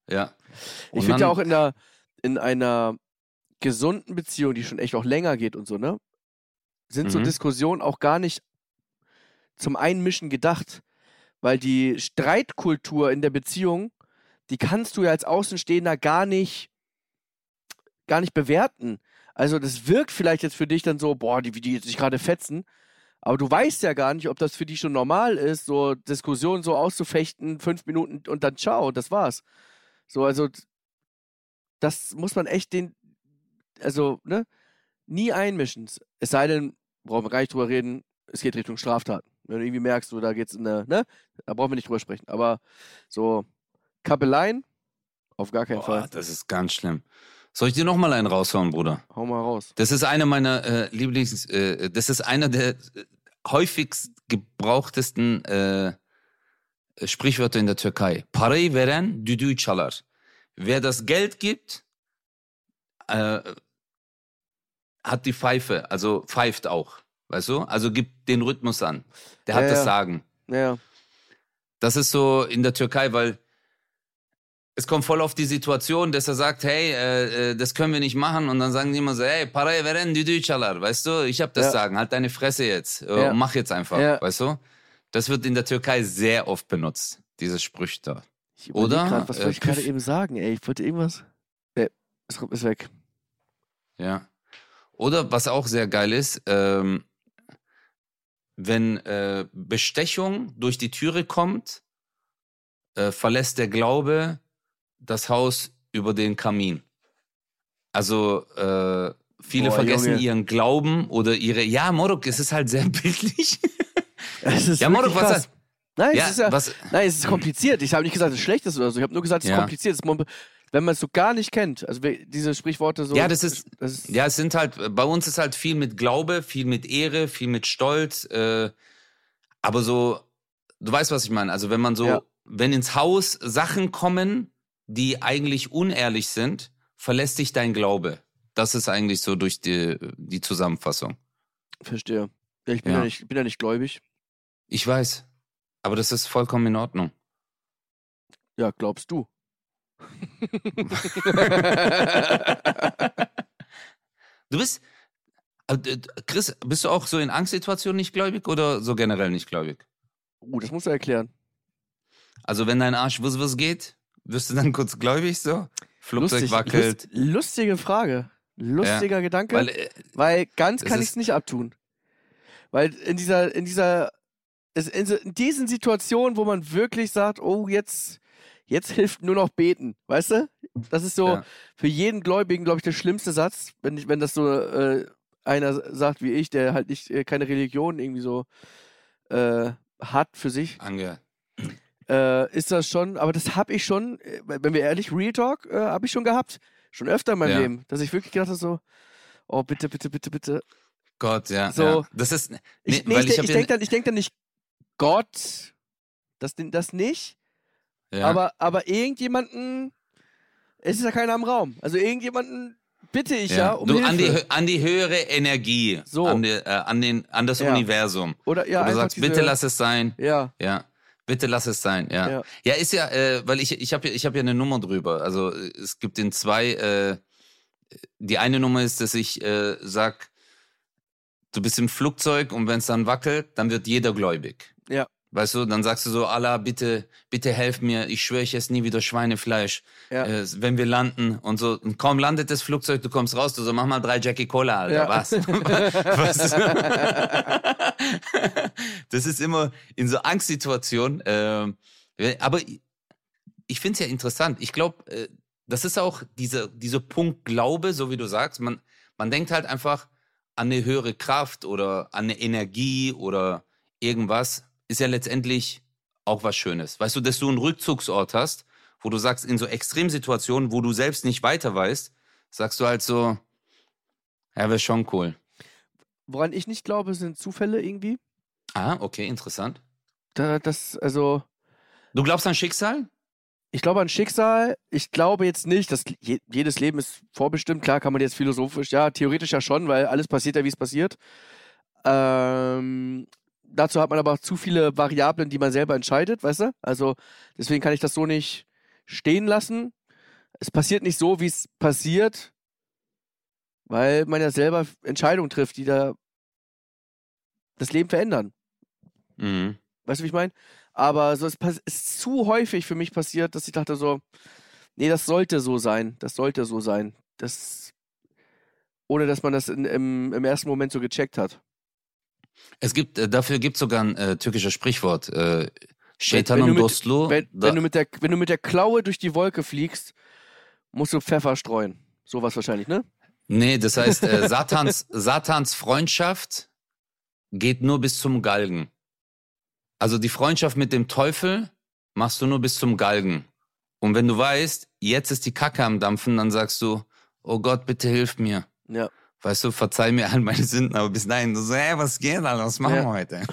Ich finde ja auch in einer gesunden Beziehung, die schon echt auch länger geht und so, ne, sind so Diskussionen auch gar nicht zum Einmischen gedacht. Weil die Streitkultur in der Beziehung, die kannst du ja als Außenstehender gar nicht bewerten. Also das wirkt vielleicht jetzt für dich dann so, boah, wie die jetzt sich gerade fetzen. Aber du weißt ja gar nicht, ob das für die schon normal ist, so Diskussionen so auszufechten, 5 Minuten und dann ciao, das war's. So, also das muss man echt ne, nie einmischen. Es sei denn, brauchen wir gar nicht drüber reden, es geht Richtung Straftaten. Wenn du irgendwie merkst, da geht's ne, da brauchen wir nicht drüber sprechen. Aber so Kappeleien, auf gar keinen Fall. Das ist ganz schlimm. Soll ich dir noch mal einen raushauen, Bruder? Hau mal raus. Das ist einer meiner das ist einer der häufigst gebrauchtesten Sprichwörter in der Türkei. Parayı veren düdüğü çalar. Wer das Geld gibt, hat die Pfeife, also pfeift auch. Weißt du? Also gibt den Rhythmus an. Der hat das Sagen. Ja. Das ist so in der Türkei, weil es kommt voll auf die Situation, dass er sagt, hey, das können wir nicht machen. Und dann sagen die immer so, hey, parayı veren düdüğü çalar. Weißt du, ich hab das Sagen. Halt deine Fresse jetzt. Und mach jetzt einfach. Ja. Weißt du? Das wird in der Türkei sehr oft benutzt, dieses Sprüch da. Oder? Grad, was wollte ich gerade eben sagen, ey? Ich wollte irgendwas... ist weg. Ja. Oder was auch sehr geil ist, wenn Bestechung durch die Türe kommt, verlässt der Glaube das Haus über den Kamin. Also viele vergessen ihren Glauben oder ihre... Ja, Moruk, es ist halt sehr bildlich. Es ist Moruk, was krass. Nein, es ist kompliziert. Ich habe nicht gesagt, dass es schlecht ist oder so. Ich habe nur gesagt, es ist kompliziert. Wenn man es so gar nicht kennt, also diese Sprichworte so... Ja, es sind halt, bei uns ist halt viel mit Glaube, viel mit Ehre, viel mit Stolz, aber so, du weißt, was ich meine, also wenn man so, wenn ins Haus Sachen kommen, die eigentlich unehrlich sind, verlässt sich dein Glaube. Das ist eigentlich so durch die Zusammenfassung. Verstehe. Ja, ich bin ja nicht gläubig. Ich weiß, aber das ist vollkommen in Ordnung. Ja, glaubst du? Du bist, Chris, bist du auch so in Angstsituationen nicht gläubig oder so generell nicht gläubig? Das musst du erklären. Also wenn dein Arsch was geht, wirst du dann kurz gläubig so? Flugzeug wackelt. Lustige Frage. Lustiger Gedanke. Weil ganz kann ich es nicht abtun. Weil in diesen Situationen, wo man wirklich sagt, oh, jetzt hilft nur noch beten, weißt du? Das ist so für jeden Gläubigen, glaube ich, der schlimmste Satz, wenn das so einer sagt wie ich, der halt nicht keine Religion irgendwie so hat für sich. Ist das schon, aber das habe ich schon, wenn wir ehrlich, Real Talk, habe ich schon gehabt. Schon öfter in meinem Leben, dass ich wirklich gedacht habe so, oh, bitte, bitte, bitte, bitte. Gott, ja. So, ja. Das ist, ich denke dann nicht, Gott, das nicht. Ja. Aber irgendjemanden, es ist ja keiner im Raum. Also irgendjemanden bitte ich um Hilfe. An die höhere Energie, so. an das Universum. Oder du sagst, bitte lass es sein. Ja. Bitte lass es sein, ja. Ja, ist ja, weil ich hab ja eine Nummer drüber. Also es gibt den zwei, die eine Nummer ist, dass ich sag, du bist im Flugzeug und wenn es dann wackelt, dann wird jeder gläubig. Ja. Weißt du, dann sagst du so, Allah, bitte helf mir, ich schwöre, ich esse nie wieder Schweinefleisch, wenn wir landen und so. Und kaum landet das Flugzeug, du kommst raus, du so, mach mal 3 Jackie Cola, Alter, was? Was? Das ist immer in so Angstsituationen, aber ich finde es ja interessant. Ich glaube, das ist auch dieser Punkt Glaube, so wie du sagst, man denkt halt einfach an eine höhere Kraft oder an eine Energie oder irgendwas, ist ja letztendlich auch was Schönes. Weißt du, dass du einen Rückzugsort hast, wo du sagst, in so Extremsituationen, wo du selbst nicht weiter weißt, sagst du halt so, ja, wäre schon cool. Woran ich nicht glaube, sind Zufälle irgendwie. Ah, okay, interessant. Also... Du glaubst an Schicksal? Ich glaube an Schicksal. Ich glaube jetzt nicht, dass jedes Leben ist vorbestimmt. Klar kann man jetzt philosophisch, theoretisch ja schon, weil alles passiert ja, wie es passiert. Dazu hat man aber auch zu viele Variablen, die man selber entscheidet, weißt du? Also deswegen kann ich das so nicht stehen lassen. es passiert nicht so, wie es passiert, weil man ja selber Entscheidungen trifft, die da das Leben verändern. Mhm. Weißt du, wie ich meine? Aber so, es ist zu häufig für mich passiert, dass ich dachte so, nee, das sollte so sein. Ohne dass man das im ersten Moment so gecheckt hat. Dafür gibt es sogar ein türkisches Sprichwort. Şeytanın dostluğu. Wenn du mit der Klaue durch die Wolke fliegst, musst du Pfeffer streuen. Sowas wahrscheinlich, ne? Nee, das heißt, Satans Freundschaft geht nur bis zum Galgen. Also die Freundschaft mit dem Teufel machst du nur bis zum Galgen. Und wenn du weißt, jetzt ist die Kacke am Dampfen, dann sagst du, oh Gott, bitte hilf mir. Ja. Weißt du, verzeih mir all meine Sünden, aber bis dahin, du so, hey, was geht, Alter, was machen wir heute?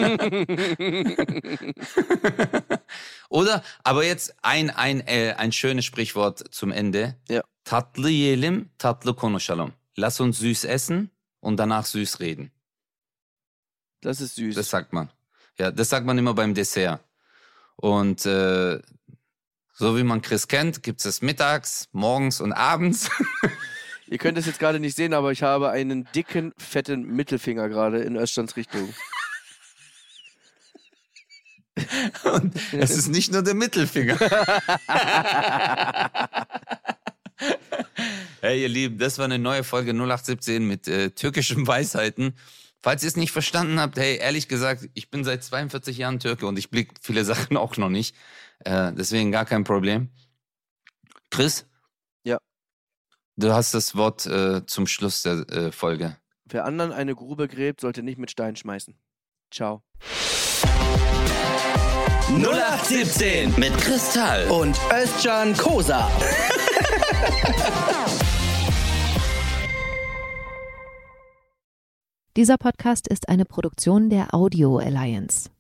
Oder, aber jetzt ein schönes Sprichwort zum Ende. Ja. Tatlı yiyelim, tatlı konuşalım. Lass uns süß essen und danach süß reden. Das ist süß. Das sagt man. Ja, das sagt man immer beim Dessert. Und so wie man Chris kennt, gibt es mittags, morgens und abends. Ihr könnt es jetzt gerade nicht sehen, aber ich habe einen dicken, fetten Mittelfinger gerade in Özcans Richtung. Und es ist nicht nur der Mittelfinger. Hey, ihr Lieben, das war eine neue Folge 0817 mit türkischen Weisheiten. Falls ihr es nicht verstanden habt, hey, ehrlich gesagt, ich bin seit 42 Jahren Türke und ich blick viele Sachen auch noch nicht. Deswegen gar kein Problem. Chris? Ja. Du hast das Wort zum Schluss der Folge. Wer anderen eine Grube gräbt, sollte nicht mit Steinen schmeißen. Ciao. 0817 Mit Kristall und Özcan Kosa. Dieser Podcast ist eine Produktion der Audio Alliance.